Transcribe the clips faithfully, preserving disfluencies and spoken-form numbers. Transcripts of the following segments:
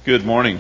Good morning.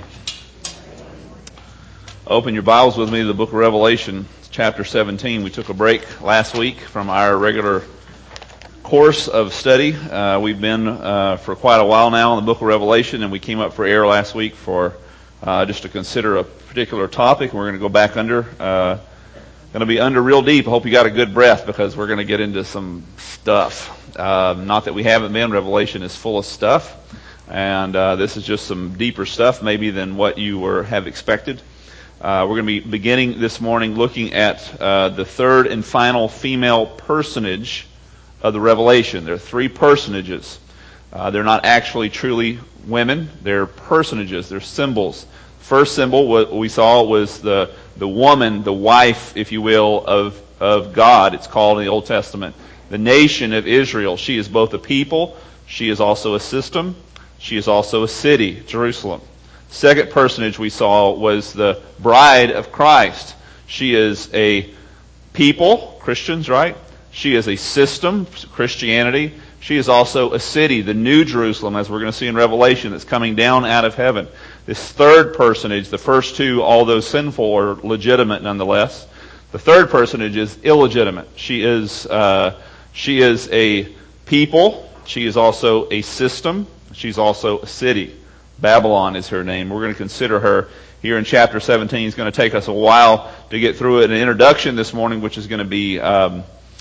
Open your Bibles with me to the book of Revelation, chapter seventeen. We took a break last week from our regular course of study. Uh, we've been uh, for quite a while now in the book of Revelation, and we came up for air last week for uh, just to consider a particular topic. We're going to go back under, uh, going to be under real deep. I hope you got a good breath because we're going to get into some stuff. Uh, not that we haven't been. Revelation is full of stuff. And uh, this is just some deeper stuff maybe than what you were have expected. Uh, we're going to be beginning this morning looking at uh, the third and final female personage of the Revelation. There are three personages. Uh, they're not actually truly women. They're personages. They're symbols. First symbol what we saw was the the woman, the wife, if you will, of of God. It's called in the Old Testament. The nation of Israel. She is both a people. She is also a system. She is also a city, Jerusalem. Second personage we saw was the bride of Christ. She is a people, Christians, right? She is a system, Christianity. She is also a city, the New Jerusalem, as we're going to see in Revelation, that's coming down out of heaven. This third personage, the first two, although sinful, are legitimate nonetheless. The third personage is illegitimate. She is uh, she is a people. She is also a system. She's also a city. Babylon is her name. We're going to consider her here in chapter seventeen. It's going to take us a while to get through it. An introduction this morning, which is going to be um,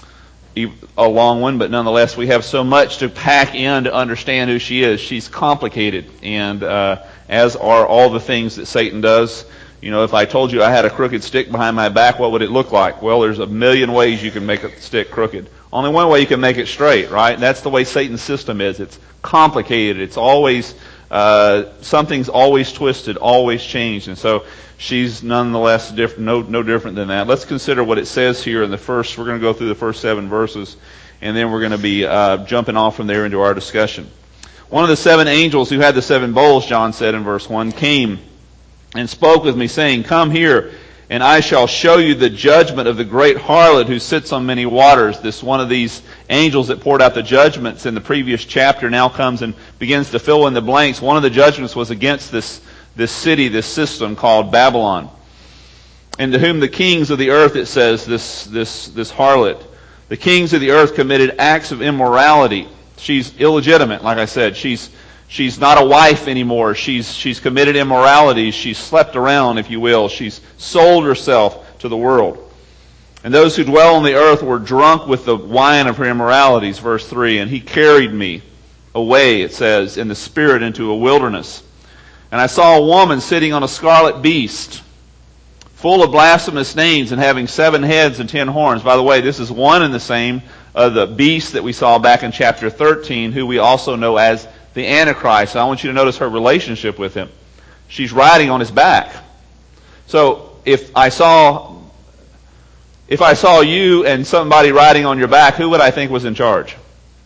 a long one, but nonetheless, we have so much to pack in to understand who she is. She's complicated, and uh, as are all the things that Satan does. You know, if I told you I had a crooked stick behind my back, what would it look like? Well, there's a million ways you can make a stick crooked. Only one way you can make it straight, right? And that's the way Satan's system is. It's complicated. It's always, uh, something's always twisted, always changed. And so she's nonetheless diff- no, no different than that. Let's consider what it says here in the first, we're going to go through the first seven verses, and then we're going to be uh, jumping off from there into our discussion. One of the seven angels who had the seven bowls, John said in verse one, came and spoke with me, saying, "Come here, and I shall show you the judgment of the great harlot who sits on many waters." This one of these angels that poured out the judgments in the previous chapter now comes and begins to fill in the blanks. One of the judgments was against this, this city, this system called Babylon. And to whom the kings of the earth, it says, this, this, this harlot, the kings of the earth committed acts of immorality. She's illegitimate, like I said. She's She's not a wife anymore. She's she's committed immorality. She's slept around, if you will. She's sold herself to the world. And those who dwell on the earth were drunk with the wine of her immoralities, verse three. And he carried me away, it says, in the spirit into a wilderness. And I saw a woman sitting on a scarlet beast, full of blasphemous names and having seven heads and ten horns. By the way, this is one and the same of the beast that we saw back in chapter thirteen, who we also know as the Antichrist. I want you to notice her relationship with him. She's riding on his back. So if I saw if I saw you and somebody riding on your back, who would I think was in charge?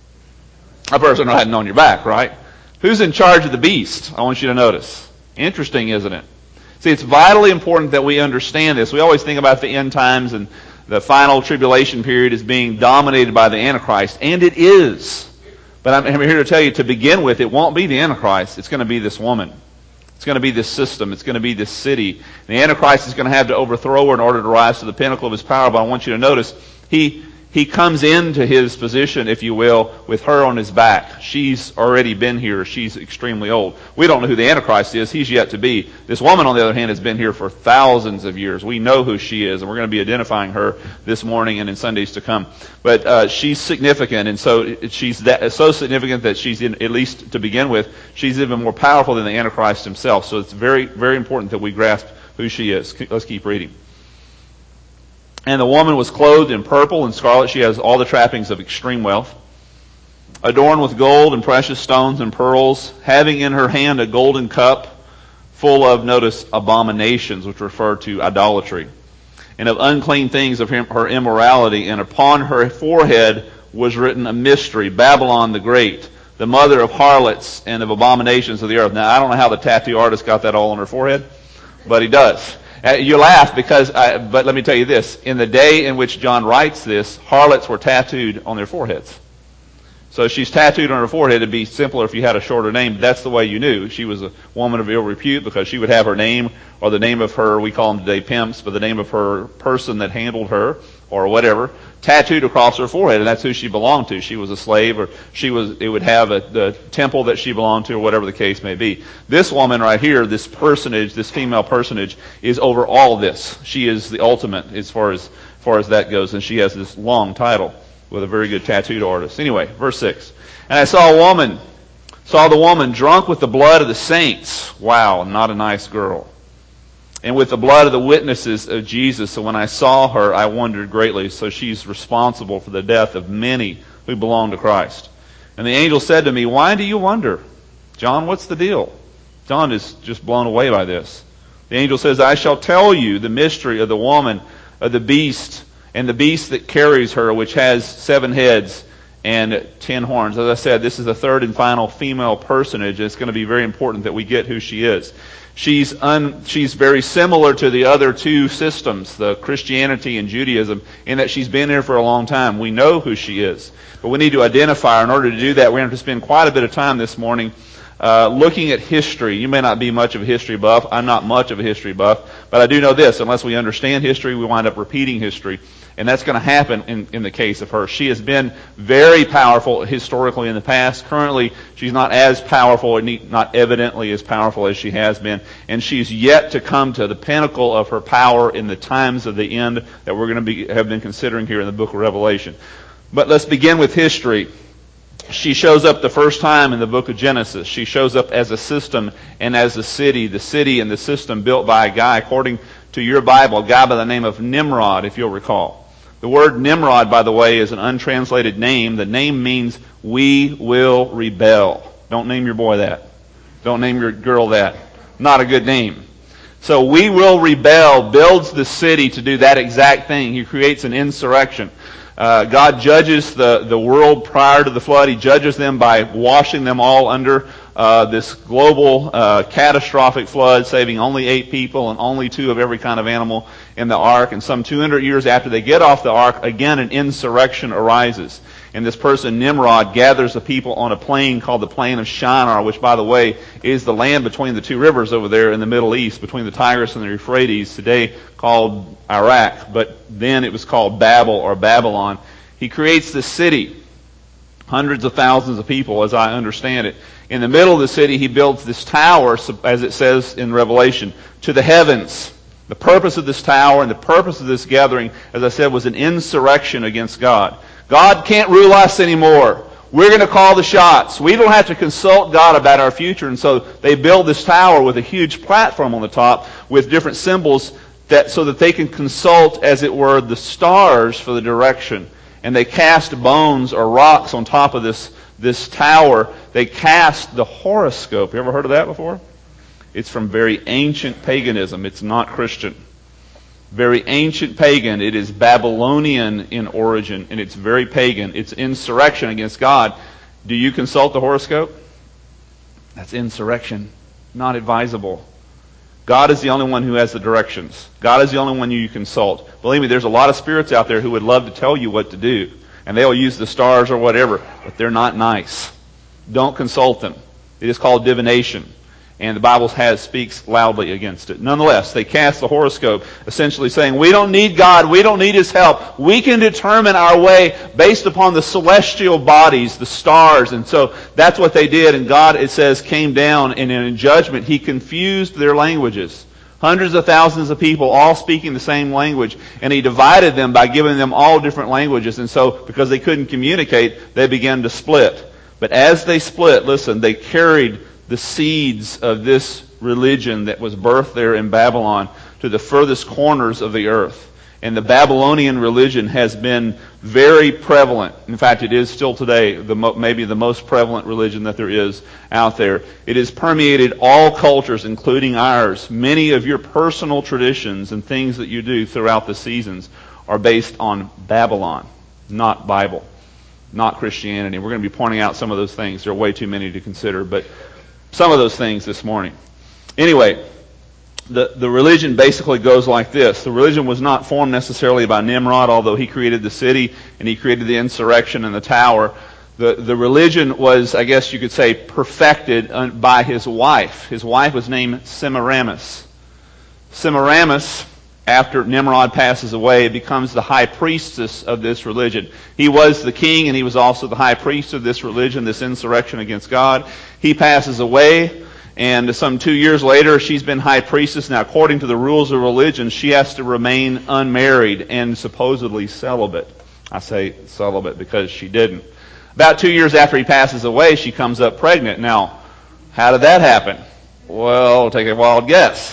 A person riding on your back, right? Who's in charge of the beast? I want you to notice. Interesting, isn't it? See, it's vitally important that we understand this. We always think about the end times and the final tribulation period as being dominated by the Antichrist, and it is. But I'm here to tell you, to begin with, it won't be the Antichrist. It's going to be this woman. It's going to be this system. It's going to be this city. The Antichrist is going to have to overthrow her in order to rise to the pinnacle of his power. But I want you to notice, he he comes into his position, if you will, with her on his back. She's already been here. She's extremely old. We don't know who the Antichrist is. He's yet to be. This woman, on the other hand, has been here for thousands of years. We know who she is, and we're going to be identifying her this morning and in Sundays to come. But uh, she's significant, and so she's that, so significant that she's, in, at least to begin with, she's even more powerful than the Antichrist himself. So it's very, very important that we grasp who she is. Let's keep reading. And the woman was clothed in purple and scarlet. She has all the trappings of extreme wealth, adorned with gold and precious stones and pearls, having in her hand a golden cup full of, notice, abominations, which refer to idolatry, and of unclean things of her immorality. And upon her forehead was written a mystery, Babylon the Great, the mother of harlots and of abominations of the earth. Now, I don't know how the tattoo artist got that all on her forehead, but he does. Uh, you laugh because, I, but let me tell you this. In the day in which John writes this, harlots were tattooed on their foreheads. So she's tattooed on her forehead. It'd be simpler if you had a shorter name, but that's the way you knew. She was a woman of ill repute because she would have her name or the name of her, we call them today pimps, but the name of her person that handled her or whatever, tattooed across her forehead, and that's who she belonged to. She was a slave, or she was, it would have a, the temple that she belonged to, or whatever the case may be. This woman right here, this personage, this female personage, is over all of this. She is the ultimate as far as, as far as that goes, and she has this long title with a very good tattooed artist. Anyway, verse six. And I saw a woman, saw the woman drunk with the blood of the saints. Wow, not a nice girl. And with the blood of the witnesses of Jesus. So when I saw her, I wondered greatly. So she's responsible for the death of many who belong to Christ. And the angel said to me, why do you wonder? John, what's the deal? John is just blown away by this. The angel says, I shall tell you the mystery of the woman, of the beast, and the beast that carries her, which has seven heads and ten horns. As I said, this is the third and final female personage. It's going to be very important that we get who she is. She's un, she's very similar to the other two systems, the Christianity and Judaism, in that she's been here for a long time. We know who she is. But we need to identify her. In order to do that, we're going to have to spend quite a bit of time this morning uh, looking at history. You may not be much of a history buff. I'm not much of a history buff. But I do know this. Unless we understand history, we wind up repeating history. And that's going to happen in, in the case of her. She has been very powerful historically in the past. Currently, she's not as powerful, or not evidently as powerful as she has been. And she's yet to come to the pinnacle of her power in the times of the end that we're going to be, have been considering here in the book of Revelation. But let's begin with history. She shows up the first time in the book of Genesis. She shows up as a system and as a city. The city and the system built by a guy, according to your Bible, a guy by the name of Nimrod, if you'll recall. The word Nimrod, by the way, is an untranslated name. The name means we will rebel. Don't name your boy that. Don't name your girl that. Not a good name. So we will rebel builds the city to do that exact thing. He creates an insurrection. Uh, God judges the, the world prior to the flood. He judges them by washing them all under uh, this global uh, catastrophic flood, saving only eight people and only two of every kind of animal in the ark. And some two hundred years after they get off the ark, again an insurrection arises. And this person, Nimrod, gathers the people on a plain called the plain of Shinar, which, by the way, is the land between the two rivers over there in the Middle East, between the Tigris and the Euphrates, today called Iraq, but then it was called Babel or Babylon. He creates this city, hundreds of thousands of people, as I understand it. In the middle of the city, he builds this tower, as it says in Revelation, to the heavens. The purpose of this tower and the purpose of this gathering, as I said, was an insurrection against God. God can't rule us anymore. We're going to call the shots. We don't have to consult God about our future. And so they build this tower with a huge platform on the top with different symbols that so that they can consult, as it were, the stars for the direction. And they cast bones or rocks on top of this, this tower. They cast the horoscope. You ever heard of that before? It's from very ancient paganism. It's not Christian. Very ancient pagan. It is Babylonian in origin, and it's very pagan. It's insurrection against God. Do you consult the horoscope? That's insurrection. Not advisable. God is the only one who has the directions. God is the only one you consult. Believe me, there's a lot of spirits out there who would love to tell you what to do, and they'll use the stars or whatever, but they're not nice. Don't consult them. It is called divination. And the Bible has speaks loudly against it. Nonetheless, they cast the horoscope, essentially saying, we don't need God, we don't need His help. We can determine our way based upon the celestial bodies, the stars. And so that's what they did. And God, it says, came down, and in judgment, He confused their languages. Hundreds of thousands of people all speaking the same language. And He divided them by giving them all different languages. And so, because they couldn't communicate, they began to split. But as they split, listen, they carried the seeds of this religion that was birthed there in Babylon to the furthest corners of the earth. And the Babylonian religion has been very prevalent. In fact, it is still today the mo- maybe the most prevalent religion that there is out there. It has permeated all cultures, including ours. Many of your personal traditions and things that you do throughout the seasons are based on Babylon, not Bible, not Christianity. We're going to be pointing out some of those things. There are way too many to consider, but some of those things this morning. Anyway, the, the religion basically goes like this. The religion was not formed necessarily by Nimrod, although he created the city and he created the insurrection and the tower. The, the religion was, I guess you could say, perfected by his wife. His wife was named Semiramis. Semiramis, after Nimrod passes away, becomes the high priestess of this religion. He was the king and he was also the high priest of this religion, this insurrection against God. He passes away, and some two years later, she's been high priestess. Now, according to the rules of religion, she has to remain unmarried and supposedly celibate. I say celibate because she didn't. About two years after he passes away, she comes up pregnant. Now, how did that happen? Well, take a wild guess.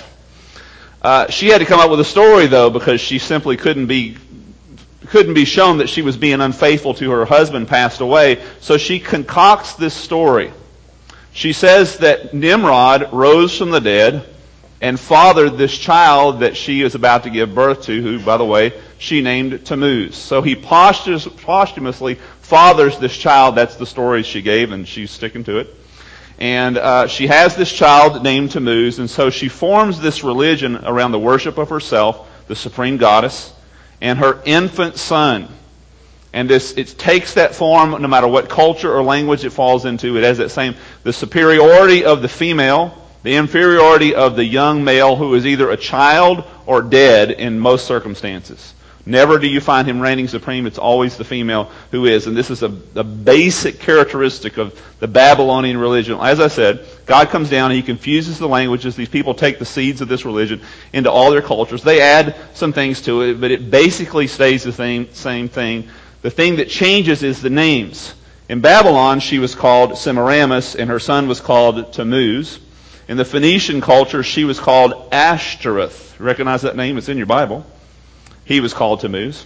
Uh, she had to come up with a story, though, because she simply couldn't be couldn't be shown that she was being unfaithful to her husband passed away. So she concocts this story. She says that Nimrod rose from the dead and fathered this child that she is about to give birth to, who, by the way, she named Tammuz. So he posthumously fathers this child. That's the story she gave, and she's sticking to it. And uh, she has this child named Tammuz, and so she forms this religion around the worship of herself, the supreme goddess, and her infant son. And this, it takes that form no matter what culture or language it falls into. It has that same, the superiority of the female, the inferiority of the young male who is either a child or dead in most circumstances. Never do you find him reigning supreme. It's always the female who is. And this is a, a basic characteristic of the Babylonian religion. As I said, God comes down and he confuses the languages. These people take the seeds of this religion into all their cultures. They add some things to it, but it basically stays the same, same thing. The thing that changes is the names. In Babylon, she was called Semiramis, and her son was called Tammuz. In the Phoenician culture, she was called Ashtoreth. Recognize that name? It's in your Bible. He was called Tammuz.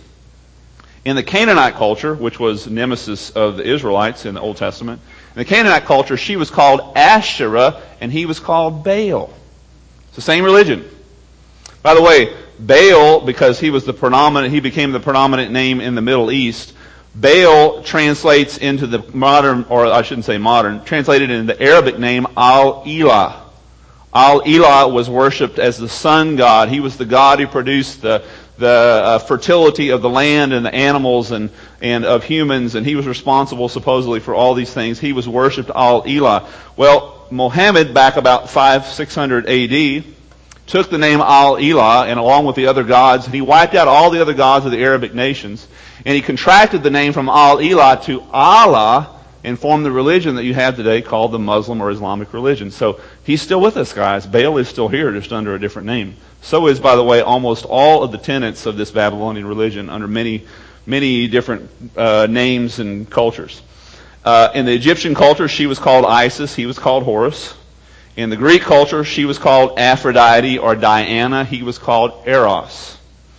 In the Canaanite culture, which was nemesis of the Israelites in the Old Testament, in the Canaanite culture, she was called Asherah, and he was called Baal. It's the same religion. By the way, Baal, because he was the predominant, he became the predominant name in the Middle East. Baal translates into the modern, or I shouldn't say modern, translated into the Arabic name Al-Ilah. Al-Ilah was worshipped as the sun god. He was the god who produced the the uh, fertility of the land and the animals and, and of humans, and he was responsible supposedly for all these things. He was worshipped Al-Ilah. Well, Muhammad, back about five, six hundred A D, took the name Al-Ilah, and along with the other gods, and he wiped out all the other gods of the Arabic nations, and he contracted the name from Al-Ilah to Allah, and formed the religion that you have today called the Muslim or Islamic religion. So he's still with us, guys. Baal is still here, just under a different name. So is, by the way, almost all of the tenets of this Babylonian religion under many, many different uh, names and cultures. Uh, in the Egyptian culture, she was called Isis. He was called Horus. In the Greek culture, she was called Aphrodite or Diana. He was called Eros.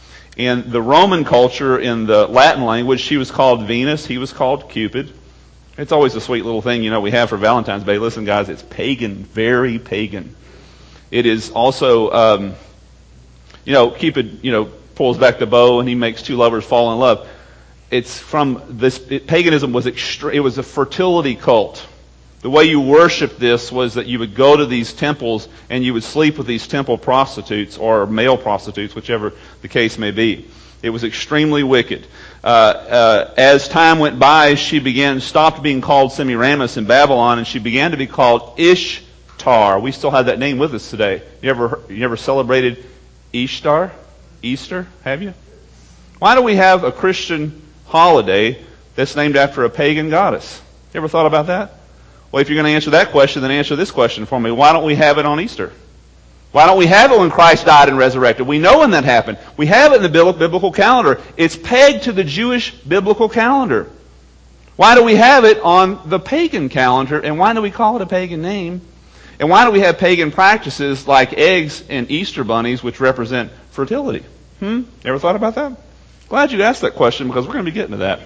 In the Roman culture, in the Latin language, she was called Venus. He was called Cupid. It's always a sweet little thing, you know, we have for Valentine's Day. Listen, guys, it's pagan, very pagan. It is also, um, you know, Cupid, you know, pulls back the bow and he makes two lovers fall in love. It's from this, it, paganism was extre- it was a fertility cult. The way you worshiped this was that you would go to these temples and you would sleep with these temple prostitutes or male prostitutes, whichever the case may be. It was extremely wicked. Uh, uh, as time went by, she began, stopped being called Semiramis in Babylon, and she began to be called Ishtar. We still have that name with us today. You ever, you ever celebrated Ishtar? Easter? Have you? Why do we have a Christian holiday that's named after a pagan goddess? You ever thought about that? Well, if you're going to answer that question, then answer this question for me. Why don't we have it on Easter? Why don't we have it when Christ died and resurrected? We know when that happened. We have it in the biblical calendar. It's pegged to the Jewish biblical calendar. Why do we have it on the pagan calendar? And why do we call it a pagan name? And why do we have pagan practices like eggs and Easter bunnies, which represent fertility? Hmm? Ever thought about that? Glad you asked that question, because we're going to be getting to that.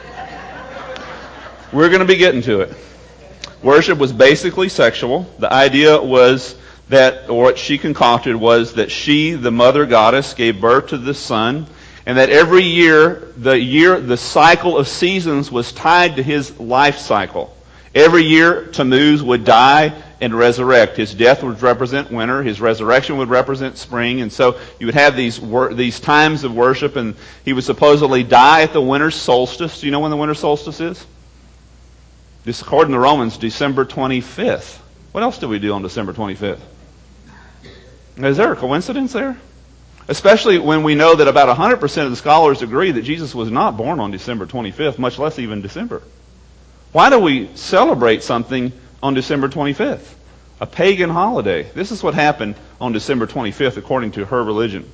We're going to be getting to it. Worship was basically sexual. The idea was that, or what she concocted was that she, the mother goddess, gave birth to the son, and that every year, the year, the cycle of seasons was tied to his life cycle. Every year, Tammuz would die and resurrect. His death would represent winter. His resurrection would represent spring. And so you would have these wor- these times of worship, and he would supposedly die at the winter solstice. Do you know when the winter solstice is? This, according to Romans, December twenty-fifth. What else do we do on December twenty-fifth? Is there a coincidence there? Especially when we know that about one hundred percent of the scholars agree that Jesus was not born on December twenty-fifth, much less even December. Why do we celebrate something on December twenty-fifth? A pagan holiday. This is what happened on December twenty-fifth, according to her religion.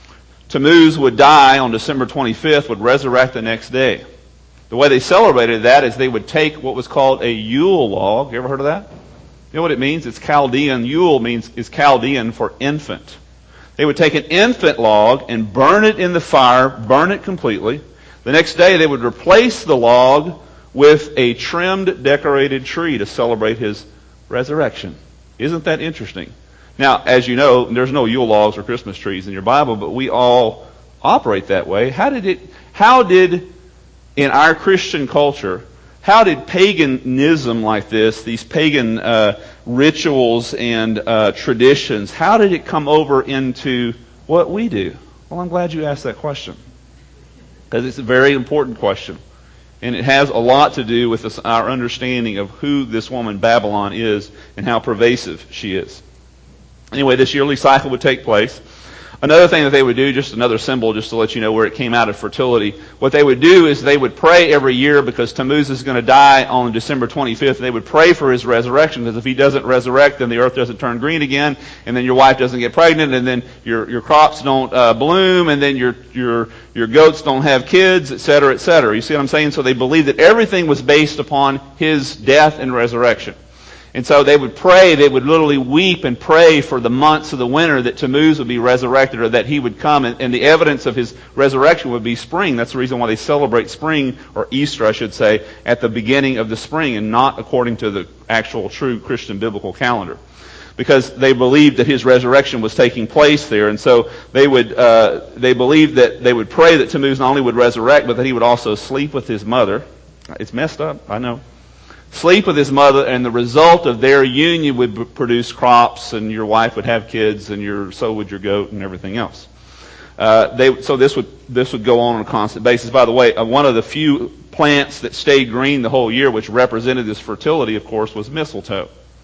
Tammuz would die on December twenty-fifth, would resurrect the next day. The way they celebrated that is they would take what was called a Yule log. You ever heard of that? You know what it means? It's Chaldean. Yule means is Chaldean for infant. They would take an infant log and burn it in the fire, burn it completely. The next day they would replace the log with a trimmed, decorated tree to celebrate his resurrection. Isn't that interesting? Now, as you know, there's no Yule logs or Christmas trees in your Bible, but we all operate that way. How did it, how did, in our Christian culture, how did paganism like this, these pagan uh, rituals and uh, traditions, how did it come over into what we do? Well, I'm glad you asked that question, because it's a very important question. And it has a lot to do with this, our understanding of who this woman Babylon is and how pervasive she is. Anyway, this yearly cycle would take place. Another thing that they would do, just another symbol just to let you know where it came out of fertility, what they would do is they would pray every year because Tammuz is going to die on December twenty-fifth. They would pray for his resurrection, because if he doesn't resurrect, then the earth doesn't turn green again, and then your wife doesn't get pregnant, and then your your crops don't uh, bloom, and then your your your goats don't have kids, et cetera, et cetera. You see what I'm saying? So they believed that everything was based upon his death and resurrection. And so they would pray, they would literally weep and pray for the months of the winter that Tammuz would be resurrected, or that he would come, and, and the evidence of his resurrection would be spring. That's the reason why they celebrate spring, or Easter I should say, at the beginning of the spring, and not according to the actual true Christian biblical calendar. Because they believed that his resurrection was taking place there, and so they would uh, they believed that they would pray that Tammuz not only would resurrect, but that he would also sleep with his mother. It's messed up, I know. Sleep with his mother, and the result of their union would produce crops, and your wife would have kids, and your so would your goat, and everything else. Uh, they, so this would this would go on on a constant basis. By the way, uh, one of the few plants that stayed green the whole year, which represented this fertility, of course, was mistletoe.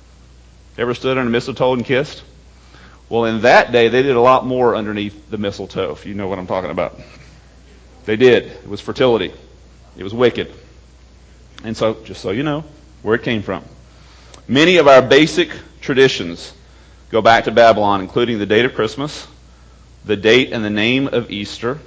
Ever stood under mistletoe and kissed? Well, in that day, they did a lot more underneath the mistletoe, if you know what I'm talking about. They did. It was fertility. It was wicked. And so, just so you know, where it came from. Many of our basic traditions go back to Babylon, including the date of Christmas, the date and the name of Easter,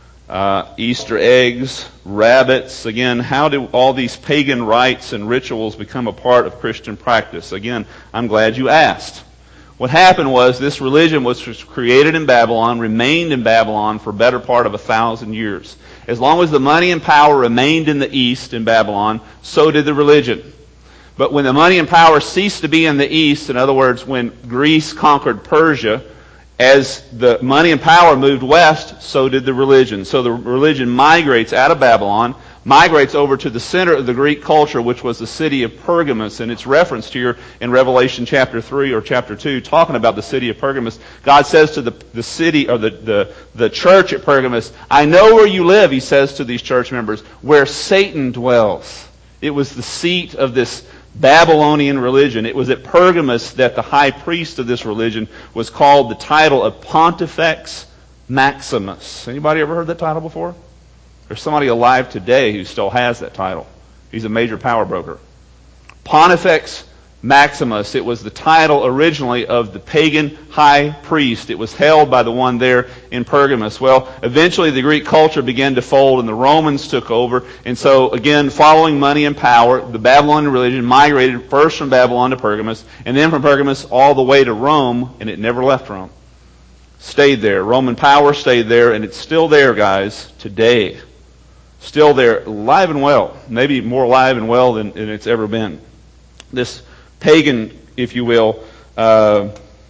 uh, Easter eggs, rabbits. Again, how do all these pagan rites and rituals become a part of Christian practice? Again, I'm glad you asked. What happened was this religion was created in Babylon, remained in Babylon for a better part of a thousand years. As long as the money and power remained in the east in Babylon, so did the religion. But when the money and power ceased to be in the east, in other words, when Greece conquered Persia, as the money and power moved west, so did the religion. So the religion migrates out of Babylon, migrates over to the center of the Greek culture, which was the city of Pergamus. And it's referenced here in Revelation chapter three or chapter two, talking about the city of Pergamus. God says to the, the city, or the, the, the church at Pergamus, I know where you live, he says to these church members, where Satan dwells. It was the seat of this Babylonian religion. It was at Pergamus that the high priest of this religion was called the title of Pontifex Maximus. Anybody ever heard that title before? There's somebody alive today who still has that title. He's a major power broker. Pontifex Maximus. It was the title originally of the pagan high priest. It was held by the one there in Pergamus. Well, eventually the Greek culture began to fold and the Romans took over. And so, again, following money and power, the Babylonian religion migrated first from Babylon to Pergamus, and then from Pergamus all the way to Rome, and it never left Rome. Stayed there. Roman power stayed there, and it's still there, guys, today. Still there, alive and well. Maybe more alive and well than, than it's ever been. This pagan, if you will, uh,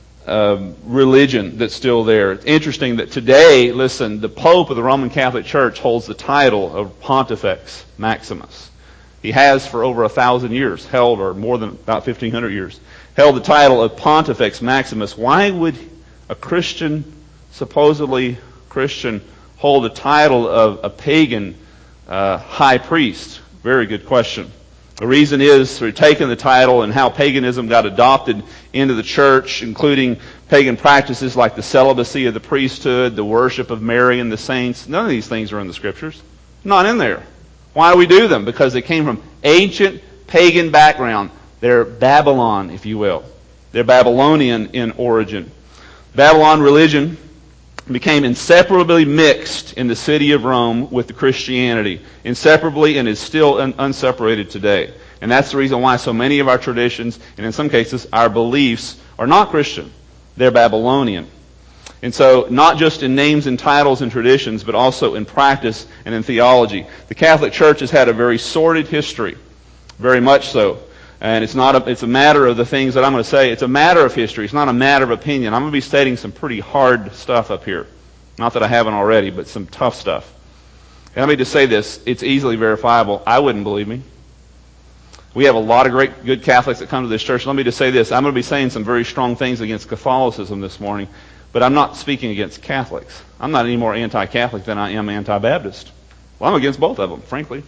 uh, religion that's still there. It's interesting that today, listen, the Pope of the Roman Catholic Church holds the title of Pontifex Maximus. He has for over a thousand years held, or more than about fifteen hundred years, held the title of Pontifex Maximus. Why would a Christian, supposedly Christian, hold the title of a pagan Uh, high priest? Very good question. The reason is through taking the title and how paganism got adopted into the church, including pagan practices like the celibacy of the priesthood, the worship of Mary and the saints. None of these things are in the Scriptures. Not in there. Why do we do them? Because they came from ancient pagan background. They're Babylon, if you will. They're Babylonian in origin. Babylon religion became inseparably mixed in the city of Rome with the Christianity. Inseparably, and is still un- unseparated today. And that's the reason why so many of our traditions, and in some cases our beliefs, are not Christian. They're Babylonian. And so, not just in names and titles and traditions, but also in practice and in theology. The Catholic Church has had a very sordid history. Very much so. And it's not a, it's a matter of the things that I'm going to say. It's a matter of history. It's not a matter of opinion. I'm going to be stating some pretty hard stuff up here. Not that I haven't already, but some tough stuff. And let me just say this. It's easily verifiable. I wouldn't believe me. We have a lot of great, good Catholics that come to this church. Let me just say this. I'm going to be saying some very strong things against Catholicism this morning, but I'm not speaking against Catholics. I'm not any more anti-Catholic than I am anti-Baptist. Well, I'm against both of them, frankly.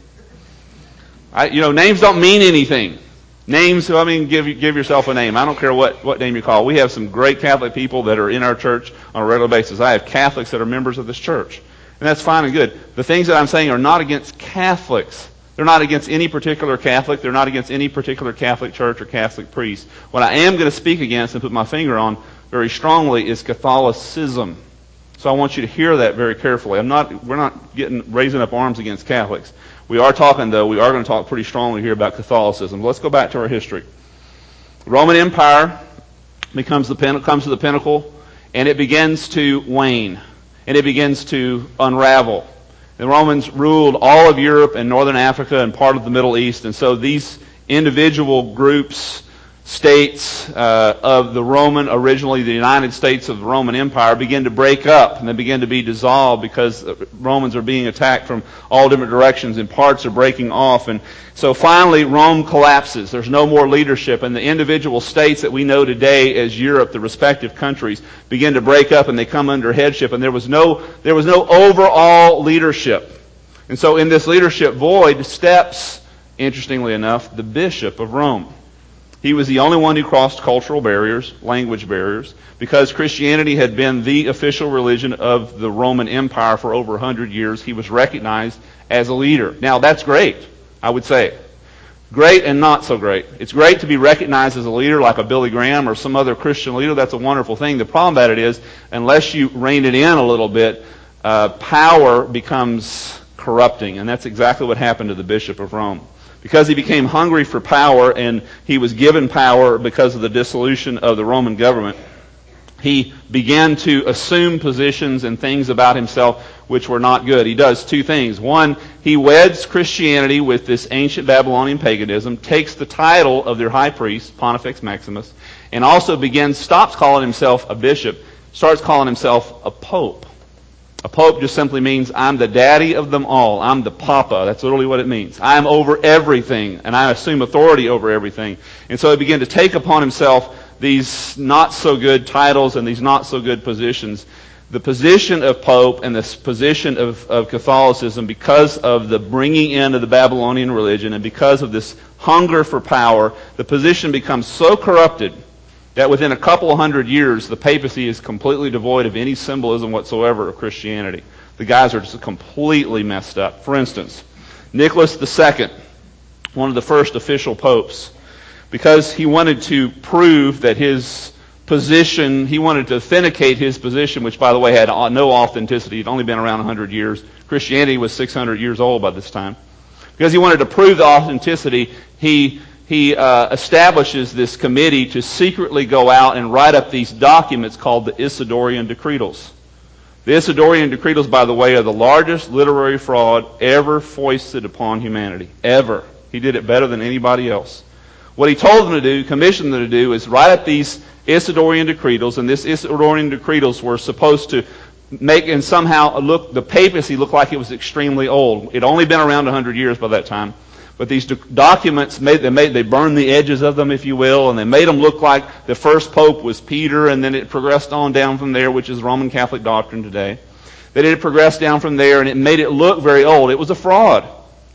I, you know, names don't mean anything. Names, I mean, give give yourself a name. I don't care what, what name you call. We have some great Catholic people that are in our church on a regular basis. I have Catholics that are members of this church. And that's fine and good. The things that I'm saying are not against Catholics. They're not against any particular Catholic. They're not against any particular Catholic church or Catholic priest. What I am going to speak against and put my finger on very strongly is Catholicism. So I want you to hear that very carefully. I'm not, we're not getting raising up arms against Catholics. We are talking, though, we are going to talk pretty strongly here about Catholicism. Let's go back to our history. The Roman Empire becomes the pin- comes to the pinnacle, and it begins to wane, and it begins to unravel. The Romans ruled all of Europe and northern Africa and part of the Middle East, and so these individual groups, states uh, of the Roman, originally the United States of the Roman Empire, begin to break up and they begin to be dissolved because Romans are being attacked from all different directions and parts are breaking off. And so finally Rome collapses. There's no more leadership, and the individual states that we know today as Europe, the respective countries, begin to break up and they come under headship, and there was no there was no overall leadership. And so in this leadership void steps, interestingly enough, the Bishop of Rome. He was the only one who crossed cultural barriers, language barriers, because Christianity had been the official religion of the Roman Empire for over one hundred years. He was recognized as a leader. Now, that's great, I would say. Great and not so great. It's great to be recognized as a leader like a Billy Graham or some other Christian leader. That's a wonderful thing. The problem about it is, unless you rein it in a little bit, uh, power becomes corrupting. And that's exactly what happened to the Bishop of Rome. Because he became hungry for power and he was given power because of the dissolution of the Roman government, he began to assume positions and things about himself which were not good. He does two things. One, he weds Christianity with this ancient Babylonian paganism, takes the title of their high priest, Pontifex Maximus, and also begins, stops calling himself a bishop, starts calling himself a pope. A pope just simply means I'm the daddy of them all. I'm the papa. That's literally what it means. I'm over everything, and I assume authority over everything. And so he began to take upon himself these not so good titles and these not so good positions. The position of pope and the position of, of Catholicism, because of the bringing in of the Babylonian religion and because of this hunger for power, the position becomes so corrupted that within a couple of hundred years, the papacy is completely devoid of any symbolism whatsoever of Christianity. The guys are just completely messed up. For instance, Nicholas the Second, one of the first official popes, because he wanted to prove that his position, he wanted to authenticate his position, which, by the way, had no authenticity. It had only been around one hundred years. Christianity was six hundred years old by this time. Because he wanted to prove the authenticity, he He uh, establishes this committee to secretly go out and write up these documents called the Isidorian Decretals. The Isidorian Decretals, by the way, are the largest literary fraud ever foisted upon humanity. Ever. He did it better than anybody else. What he told them to do, commissioned them to do, is write up these Isidorian Decretals, and this Isidorian Decretals were supposed to make and somehow look the papacy look like it was extremely old. It had only been around one hundred years by that time. But these documents, made, they, made, they burned the edges of them, if you will, and they made them look like the first pope was Peter, and then it progressed on down from there, which is Roman Catholic doctrine today. That it progressed down from there, and it made it look very old. It was a fraud.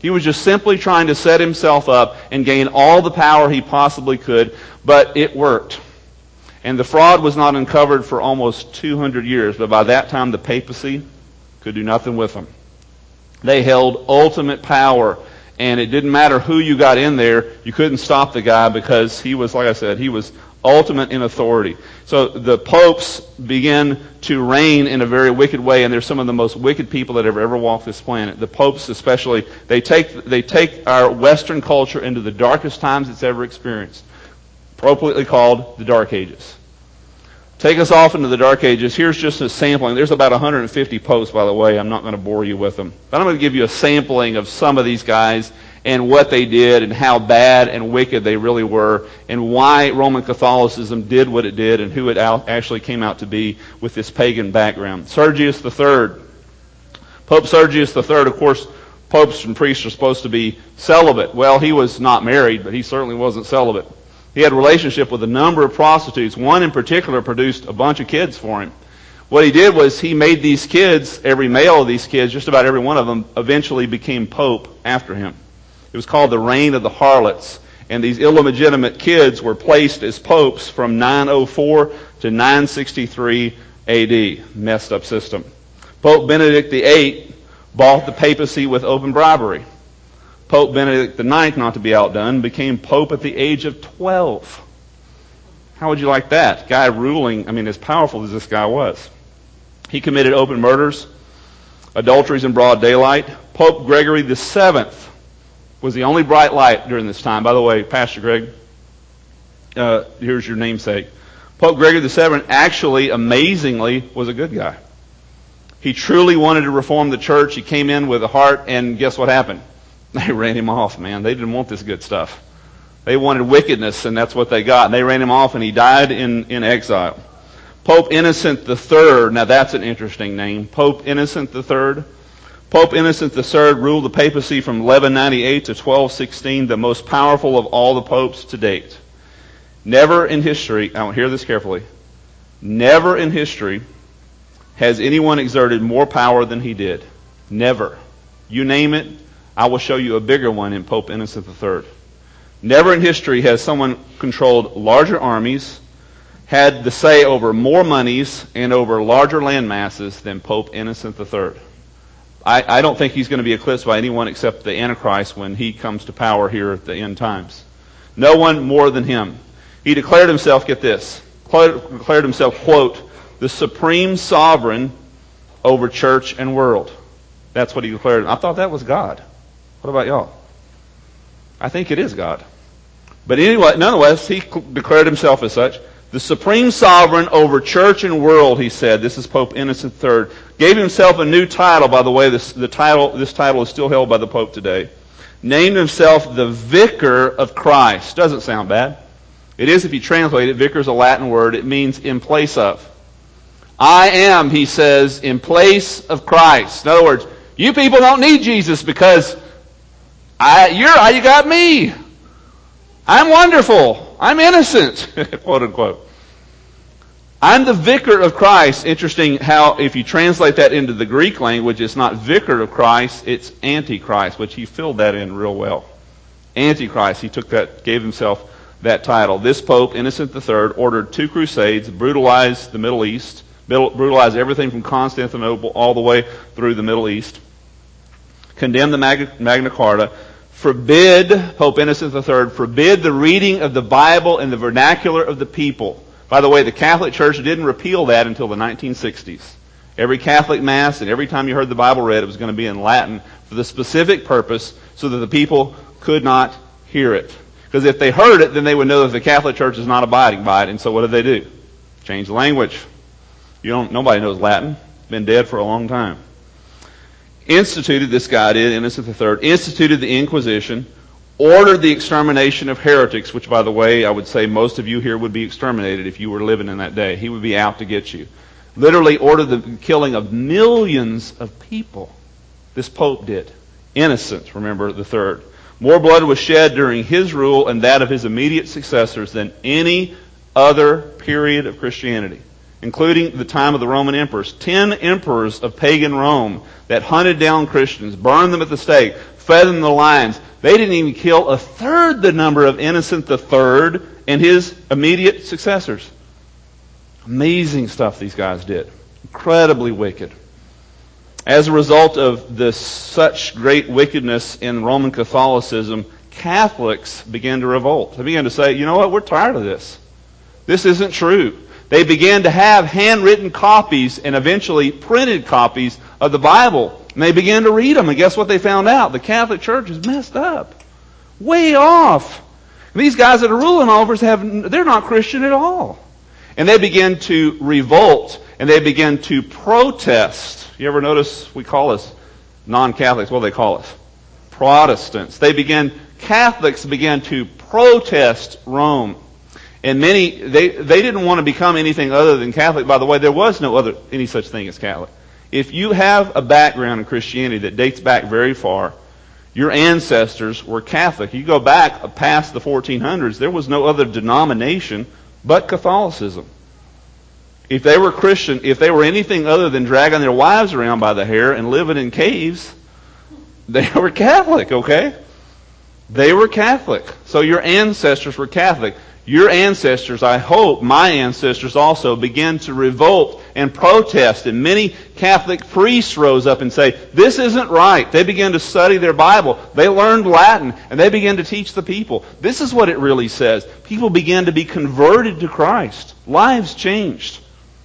He was just simply trying to set himself up and gain all the power he possibly could, but it worked. And the fraud was not uncovered for almost two hundred years, but by that time the papacy could do nothing with him. They held ultimate power, and it didn't matter who you got in there, you couldn't stop the guy because he was, like I said, he was ultimate in authority. So the popes began to reign in a very wicked way, and they're some of the most wicked people that have ever walked this planet. The popes especially, they take they take our Western culture into the darkest times it's ever experienced, appropriately called the Dark Ages. Take us off into the Dark Ages. Here's just a sampling. There's about one hundred fifty popes, by the way. I'm not going to bore you with them. But I'm going to give you a sampling of some of these guys and what they did and how bad and wicked they really were and why Roman Catholicism did what it did and who it out, actually came out to be with this pagan background. Sergius the Third. Pope Sergius the Third, of course, popes and priests are supposed to be celibate. Well, he was not married, but he certainly wasn't celibate. He had a relationship with a number of prostitutes. One in particular produced a bunch of kids for him. What he did was he made these kids, every male of these kids, just about every one of them, eventually became pope after him. It was called the Reign of the Harlots. And these illegitimate kids were placed as popes from nine oh four to nine sixty-three A D. Messed up system. Pope Benedict the Eighth bought the papacy with open bribery. Pope Benedict the Ninth, not to be outdone, became pope at the age of twelve. How would you like that? Guy ruling, I mean, as powerful as this guy was. He committed open murders, adulteries in broad daylight. Pope Gregory the Seventh was the only bright light during this time. By the way, Pastor Greg, uh, here's your namesake. Pope Gregory the Seventh actually, amazingly, was a good guy. He truly wanted to reform the church. He came in with a heart, and guess what happened? They ran him off, man. They didn't want this good stuff. They wanted wickedness, and that's what they got. And they ran him off, and he died in, in exile. Pope Innocent the Third, now that's an interesting name. Pope Innocent the Third. Pope Innocent the Third ruled the papacy from eleven ninety-eight to twelve sixteen, the most powerful of all the popes to date. Never in history, I want to hear this carefully, never in history has anyone exerted more power than he did. Never. You name it, I will show you a bigger one in Pope Innocent the Third. Never in history has someone controlled larger armies, had the say over more monies, and over larger land masses than Pope Innocent the Third. I, I don't think he's going to be eclipsed by anyone except the Antichrist when he comes to power here at the end times. No one more than him. He declared himself, get this, declared himself, quote, the supreme sovereign over church and world. That's what he declared. I thought that was God. What about y'all? I think it is God. But anyway, nonetheless, he declared himself as such. The supreme sovereign over church and world, he said. This is Pope Innocent the Third. Gave himself a new title, by the way. This, the title, this title is still held by the Pope today. Named himself the Vicar of Christ. Doesn't sound bad. It is if you translate it. Vicar is a Latin word. It means in place of. I am, he says, in place of Christ. In other words, you people don't need Jesus because I, you're, you got me. I'm wonderful. I'm innocent, quote unquote. I'm the vicar of Christ. Interesting how if you translate that into the Greek language, it's not vicar of Christ, it's antichrist, which he filled that in real well. Antichrist, he took that, gave himself that title. This Pope, Innocent the Third, ordered two crusades, brutalized the Middle East, brutalized everything from Constantinople all the way through the Middle East, condemned the Magna Carta, forbid, Pope Innocent the Third, forbid the reading of the Bible in the vernacular of the people. By the way, the Catholic Church didn't repeal that until the nineteen sixties. Every Catholic Mass and every time you heard the Bible read, it was going to be in Latin for the specific purpose so that the people could not hear it. Because if they heard it, then they would know that the Catholic Church is not abiding by it. And so what did they do? Change the language. You don't. Nobody knows Latin. It's been dead for a long time. Instituted, this guy did, Innocent the Third, instituted the Inquisition, ordered the extermination of heretics, which, by the way, I would say most of you here would be exterminated if you were living in that day. He would be out to get you. Literally ordered the killing of millions of people. This Pope did. Innocent, remember, the Third. More blood was shed during his rule and that of his immediate successors than any other period of Christianity, including the time of the Roman emperors. Ten emperors of pagan Rome that hunted down Christians, burned them at the stake, fed them the lions. They didn't even kill a third the number of Innocent the Third and his immediate successors. Amazing stuff these guys did. Incredibly wicked. As a result of this such great wickedness in Roman Catholicism, Catholics began to revolt. They began to say, you know what, we're tired of this. This isn't true. They began to have handwritten copies and eventually printed copies of the Bible. And they began to read them. And guess what they found out? The Catholic Church is messed up. Way off. And these guys that are ruling over us, have, they're not Christian at all. And they began to revolt. And they began to protest. You ever notice we call us non-Catholics? What do they call us? Protestants. They began, Catholics began to protest Rome. And many, they, they didn't want to become anything other than Catholic. By the way, there was no other, any such thing as Catholic. If you have a background in Christianity that dates back very far, your ancestors were Catholic. You go back past the fourteen hundreds, there was no other denomination but Catholicism. If they were Christian, if they were anything other than dragging their wives around by the hair and living in caves, they were Catholic, okay? They were Catholic. So your ancestors were Catholic. Your ancestors, I hope, my ancestors also, began to revolt and protest. And many Catholic priests rose up and say, this isn't right. They began to study their Bible. They learned Latin, and they began to teach the people. This is what it really says. People began to be converted to Christ. Lives changed.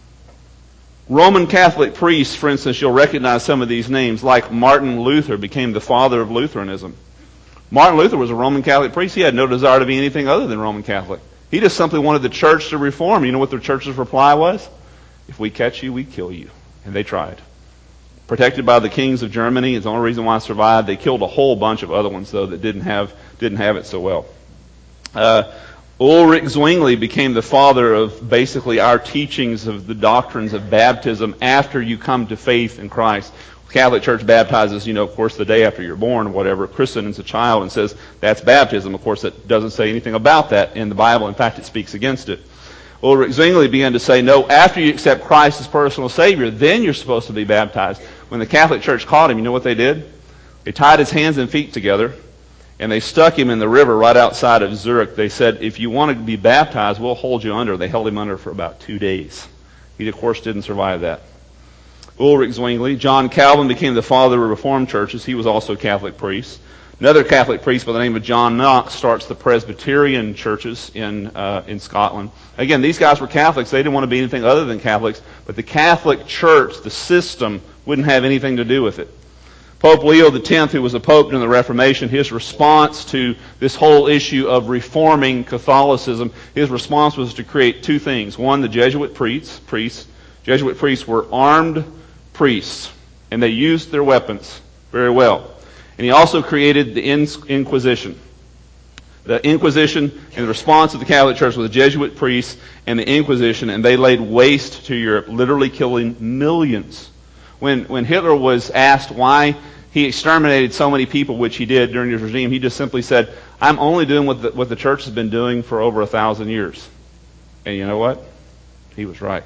Roman Catholic priests, for instance, you'll recognize some of these names, like Martin Luther became the father of Lutheranism. Martin Luther was a Roman Catholic priest. He had no desire to be anything other than Roman Catholic. He just simply wanted the church to reform. You know what the church's reply was? If we catch you, we kill you. And they tried. Protected by the kings of Germany, it's the only reason why I survived. They killed a whole bunch of other ones, though, that didn't have didn't have it so well. Uh, Ulrich Zwingli became the father of basically our teachings of the doctrines of baptism after you come to faith in Christ. The Catholic Church baptizes, you know, of course, the day after you're born or whatever, christens a child and says that's baptism. Of course, it doesn't say anything about that in the Bible. In fact, it speaks against it. Ulrich Zwingli began to say, no, after you accept Christ as personal Savior, then you're supposed to be baptized. When the Catholic Church caught him, you know what they did? They tied his hands and feet together, and they stuck him in the river right outside of Zurich. They said, if you want to be baptized, we'll hold you under. They held him under for about two days. He, of course, didn't survive that. Ulrich Zwingli. John Calvin became the father of Reformed churches. He was also a Catholic priest. Another Catholic priest by the name of John Knox starts the Presbyterian churches in uh, in Scotland. Again, these guys were Catholics. They didn't want to be anything other than Catholics, but the Catholic Church, the system, wouldn't have anything to do with it. Pope Leo the Tenth, who was a pope during the Reformation, his response to this whole issue of reforming Catholicism, his response was to create two things. One, the Jesuit priests. priests. Jesuit priests were armed priests, and they used their weapons very well. And he also created the Inquisition. The Inquisition, in response to the Catholic Church, was the Jesuit priests and the Inquisition, and they laid waste to Europe, literally killing millions. When when Hitler was asked why he exterminated so many people, which he did during his regime, he just simply said, I'm only doing what the, what the church has been doing for over a thousand years. And you know what? He was right.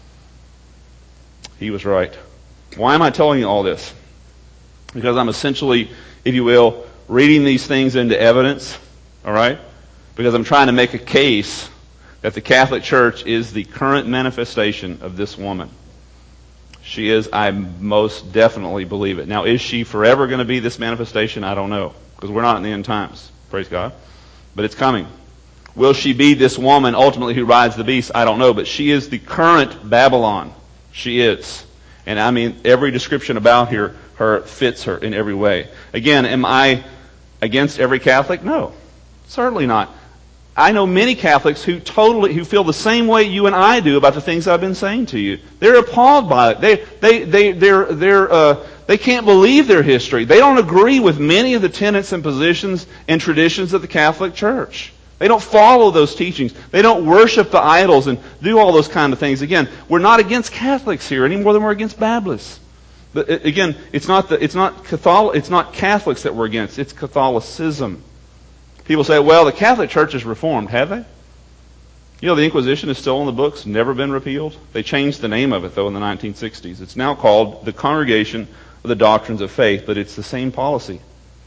He was right. Why am I telling you all this? Because I'm essentially, if you will, reading these things into evidence, all right? Because I'm trying to make a case that the Catholic Church is the current manifestation of this woman. She is, I most definitely believe it. Now, is she forever going to be this manifestation? I don't know, because we're not in the end times, praise God. But it's coming. Will she be this woman ultimately who rides the beast? I don't know, but she is the current Babylon. She is. And I mean, every description about her, her fits her in every way. Again, am I against every Catholic? No, certainly not. I know many Catholics who totally, who feel the same way you and I do about the things I've been saying to you. They're appalled by it. They, they, they, they're, they're, uh, they can't believe their history. They don't agree with many of the tenets and positions and traditions of the Catholic Church. They don't follow those teachings. They don't worship the idols and do all those kind of things. Again, we're not against Catholics here any more than we're against Baptists. But again, it's not the, it's not Catholic, it's not Catholics that we're against. It's Catholicism. People say, well, the Catholic Church is reformed. Have they? You know, the Inquisition is still in the books, never been repealed. They changed the name of it, though, in the nineteen sixties. It's now called the Congregation of the Doctrines of Faith, but it's the same policy.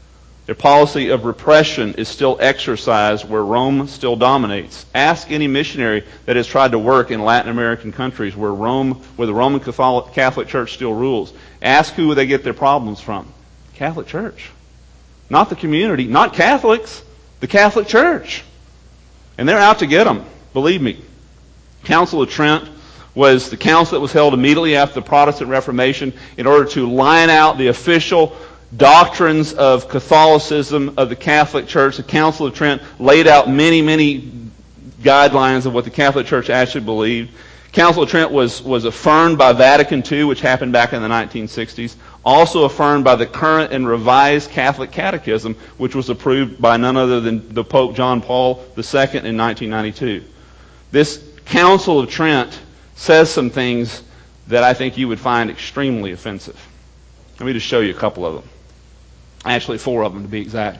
Their policy of repression is still exercised where Rome still dominates. Ask any missionary that has tried to work in Latin American countries where Rome, where the Roman Catholic Church still rules. Ask who they get their problems from. Catholic Church. Not the community, not Catholics, the Catholic Church. And they're out to get them, believe me. Council of Trent was the council that was held immediately after the Protestant Reformation in order to line out the official doctrines of Catholicism, of the Catholic Church. The Council of Trent laid out many, many guidelines of what the Catholic Church actually believed. Council of Trent was, was affirmed by Vatican Two, which happened back in the nineteen sixties. Also affirmed by the current and revised Catholic Catechism, which was approved by none other than the Pope John Paul the Second in nineteen ninety-two. This Council of Trent says some things that I think you would find extremely offensive. Let me just show you a couple of them. Actually, four of them to be exact.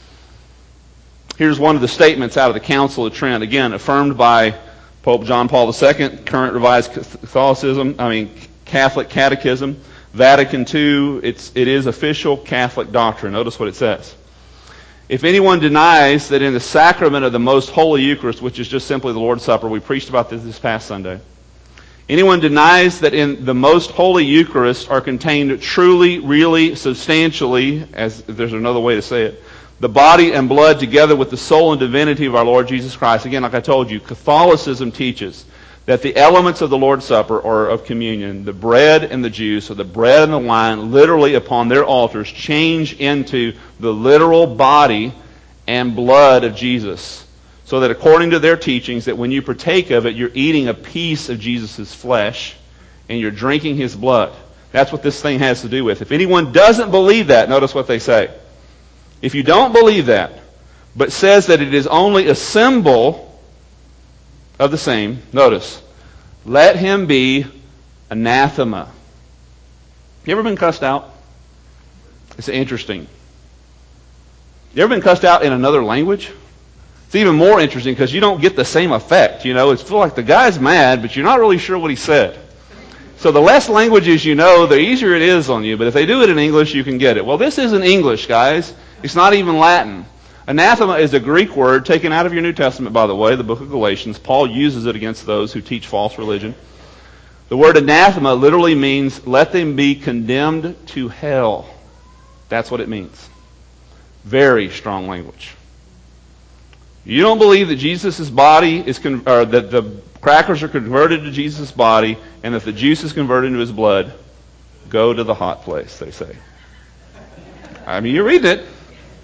Here's one of the statements out of the Council of Trent. Again, affirmed by Pope John Paul the Second, current revised Catholicism, I mean Catholic Catechism, Vatican Two. It's it is official Catholic doctrine. Notice what it says. If anyone denies that in the sacrament of the most holy Eucharist, which is just simply the Lord's Supper, we preached about this this past Sunday. Anyone denies that in the most holy Eucharist are contained truly, really, substantially, as if there's another way to say it, the body and blood together with the soul and divinity of our Lord Jesus Christ. Again, like I told you, Catholicism teaches that the elements of the Lord's Supper or of communion, the bread and the juice, or the bread and the wine, literally upon their altars, change into the literal body and blood of Jesus. So that according to their teachings, that when you partake of it, you're eating a piece of Jesus' flesh and you're drinking His blood. That's what this thing has to do with. If anyone doesn't believe that, notice what they say. If you don't believe that, but says that it is only a symbol of the same, notice, let him be anathema. You ever been cussed out? It's interesting. You ever been cussed out in another language? It's even more interesting because you don't get the same effect. You know, it's feel like the guy's mad, but you're not really sure what he said. So the less languages you know, the easier it is on you. But if they do it in English, you can get it. Well, this isn't English, guys. It's not even Latin. Anathema is a Greek word taken out of your New Testament, by the way, the book of Galatians. Paul uses it against those who teach false religion. The word anathema literally means let them be condemned to hell. That's what it means. Very strong language. You don't believe that Jesus' body is, con- or that the crackers are converted to Jesus' body and that the juice is converted into His blood, go to the hot place, they say. I mean, you read it.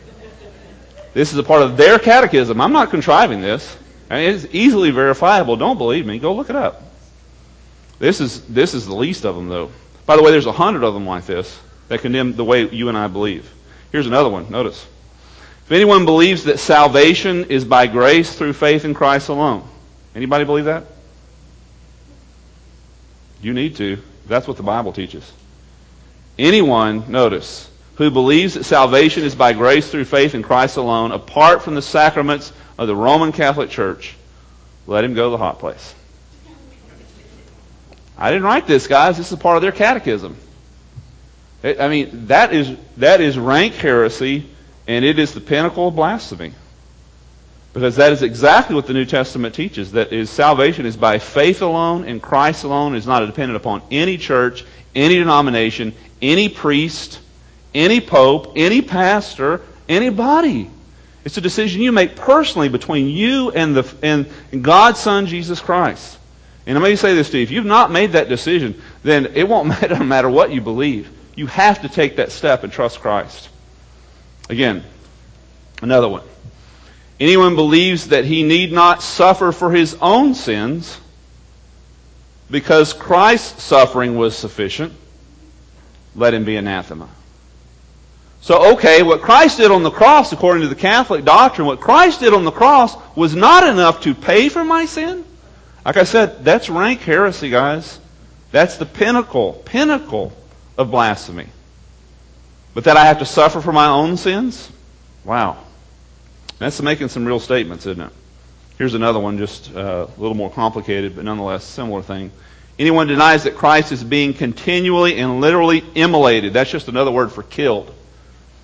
This is a part of their catechism. I'm not contriving this. I mean, it's easily verifiable. Don't believe me. Go look it up. This is this is the least of them, though. By the way, there's a hundred of them like this that condemn the way you and I believe. Here's another one. Notice. If anyone believes that salvation is by grace through faith in Christ alone. Anybody believe that? You need to. That's what the Bible teaches. Anyone, notice, who believes that salvation is by grace through faith in Christ alone, apart from the sacraments of the Roman Catholic Church, let him go to the hot place. I didn't write this, guys. This is a part of their catechism. It, I mean, that is that is rank heresy, and it is the pinnacle of blasphemy. Because that is exactly what the New Testament teaches, that is salvation is by faith alone, in Christ alone, is not dependent upon any church, any denomination, any priest, any pope, any pastor, anybody. It's a decision you make personally between you and the and God's Son, Jesus Christ. And let me say this to you. If you've not made that decision, then it won't matter, no matter what you believe. You have to take that step and trust Christ. Again, another one. Anyone believes that he need not suffer for his own sins because Christ's suffering was sufficient, let him be anathema. So, okay, what Christ did on the cross, according to the Catholic doctrine, what Christ did on the cross was not enough to pay for my sin. Like I said, that's rank heresy, guys. That's the pinnacle, pinnacle of blasphemy. But that I have to suffer for my own sins? Wow. That's making some real statements, isn't it? Here's another one, just uh, a little more complicated, but nonetheless, similar thing. Anyone denies that Christ is being continually and literally immolated. That's just another word for killed.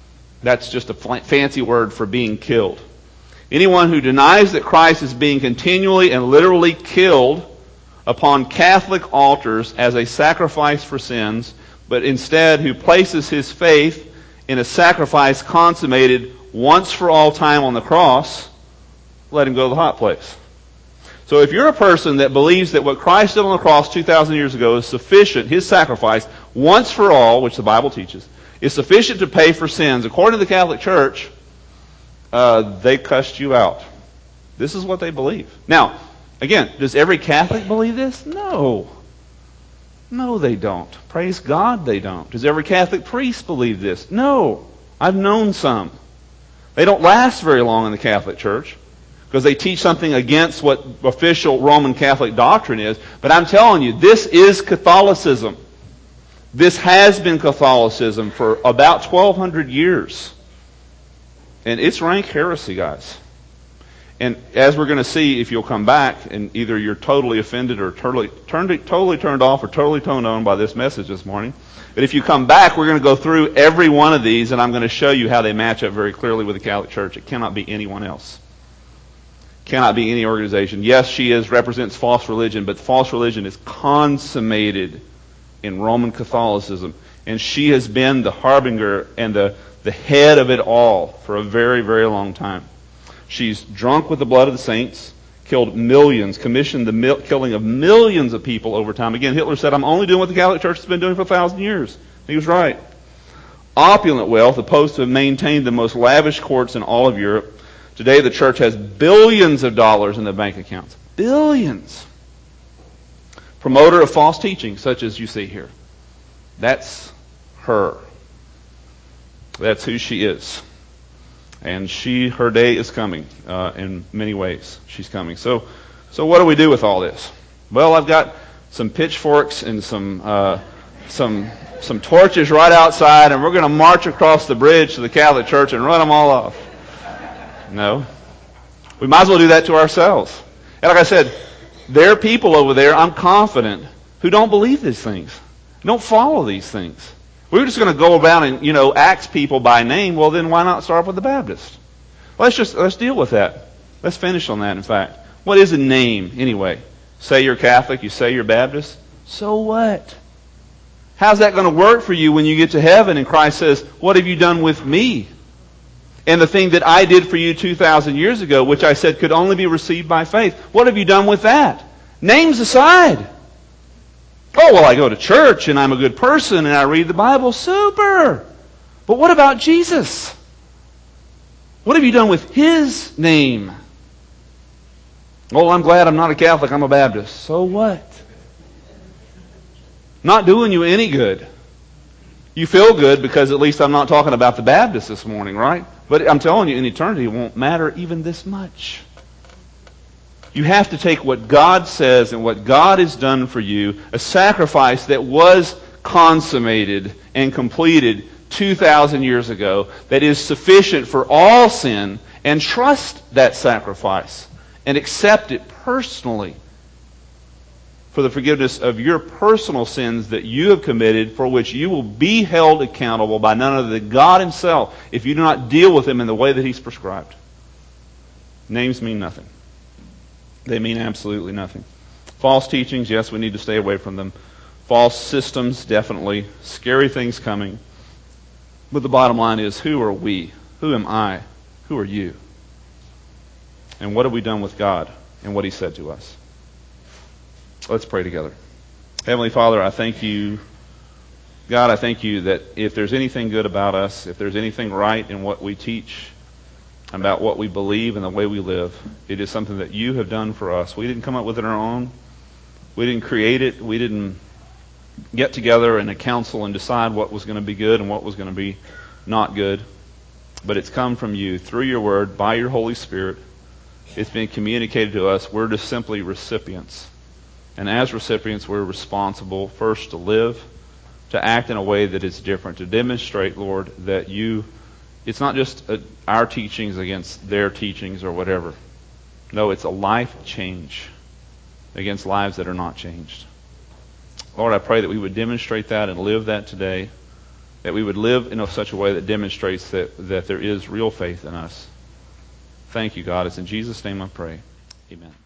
That's just a fancy word for being killed. Anyone who denies that Christ is being continually and literally killed upon Catholic altars as a sacrifice for sins, but instead who places his faith in a sacrifice consummated once for all time on the cross, let him go to the hot place. So if you're a person that believes that what Christ did on the cross two thousand years ago is sufficient, his sacrifice, once for all, which the Bible teaches, is sufficient to pay for sins, according to the Catholic Church, uh, they cussed you out. This is what they believe. Now, again, does every Catholic believe this? No. No, they don't. Praise God, they don't. Does every Catholic priest believe this? No. I've known some. They don't last very long in the Catholic Church because they teach something against what official Roman Catholic doctrine is. But I'm telling you, this is Catholicism. This has been Catholicism for about twelve hundred years. And it's rank heresy, guys. And as we're going to see, if you'll come back, and either you're totally offended or totally turned, totally turned off or totally toned on by this message this morning, but if you come back, we're going to go through every one of these, and I'm going to show you how they match up very clearly with the Catholic Church. It cannot be anyone else. Cannot be any organization. Yes, she is represents false religion, but false religion is consummated in Roman Catholicism, and she has been the harbinger and the, the head of it all for a very, very long time. She's drunk with the blood of the saints, killed millions, commissioned the mil- killing of millions of people over time. Again, Hitler said, I'm only doing what the Catholic Church has been doing for a thousand years. He was right. Opulent wealth, opposed to have maintained the most lavish courts in all of Europe. Today the church has billions of dollars in the bank accounts. Billions. Promoter of false teaching, such as you see here. That's her. That's who she is. And she, her day is coming uh, in many ways. She's coming. So, so what do we do with all this? Well, I've got some pitchforks and some uh, some some torches right outside, and we're going to march across the bridge to the Catholic Church and run them all off. No, we might as well do that to ourselves. And like I said, there are people over there, I'm confident, who don't believe these things, don't follow these things. We're just going to go around and, you know, axe people by name. Well, then why not start with the Baptist? Let's just, let's deal with that. Let's finish on that, in fact. What is a name, anyway? Say you're Catholic, you say you're Baptist. So what? How's that going to work for you when you get to heaven and Christ says, what have you done with me? And the thing that I did for you two thousand years ago, which I said could only be received by faith. What have you done with that? Names aside. Oh, well, I go to church and I'm a good person and I read the Bible. Super! But what about Jesus? What have you done with His name? Well, I'm glad I'm not a Catholic, I'm a Baptist. So what? Not doing you any good. You feel good because at least I'm not talking about the Baptist this morning, right? But I'm telling you, in eternity it won't matter even this much. You have to take what God says and what God has done for you, a sacrifice that was consummated and completed two thousand years ago, that is sufficient for all sin, and trust that sacrifice and accept it personally for the forgiveness of your personal sins that you have committed, for which you will be held accountable by none other than God Himself if you do not deal with Him in the way that He's prescribed. Names mean nothing. They mean absolutely nothing. False teachings, yes, we need to stay away from them. False systems, definitely. Scary things coming. But the bottom line is, who are we? Who am I? Who are you? And what have we done with God and what He said to us? Let's pray together. Heavenly Father, I thank You. God, I thank You that if there's anything good about us, if there's anything right in what we teach, about what we believe and the way we live, it is something that You have done for us. We didn't come up with it on our own. We didn't create it. We didn't get together in a council and decide what was going to be good and what was going to be not good. But it's come from You through Your Word, by Your Holy Spirit. It's been communicated to us. We're just simply recipients. And as recipients, we're responsible first to live, to act in a way that is different, to demonstrate, Lord, that You, it's not just a, our teachings against their teachings or whatever. No, it's a life change against lives that are not changed. Lord, I pray that we would demonstrate that and live that today. that we would live in such a way that demonstrates that, that there is real faith in us. Thank you, God. It's in Jesus' name I pray. Amen.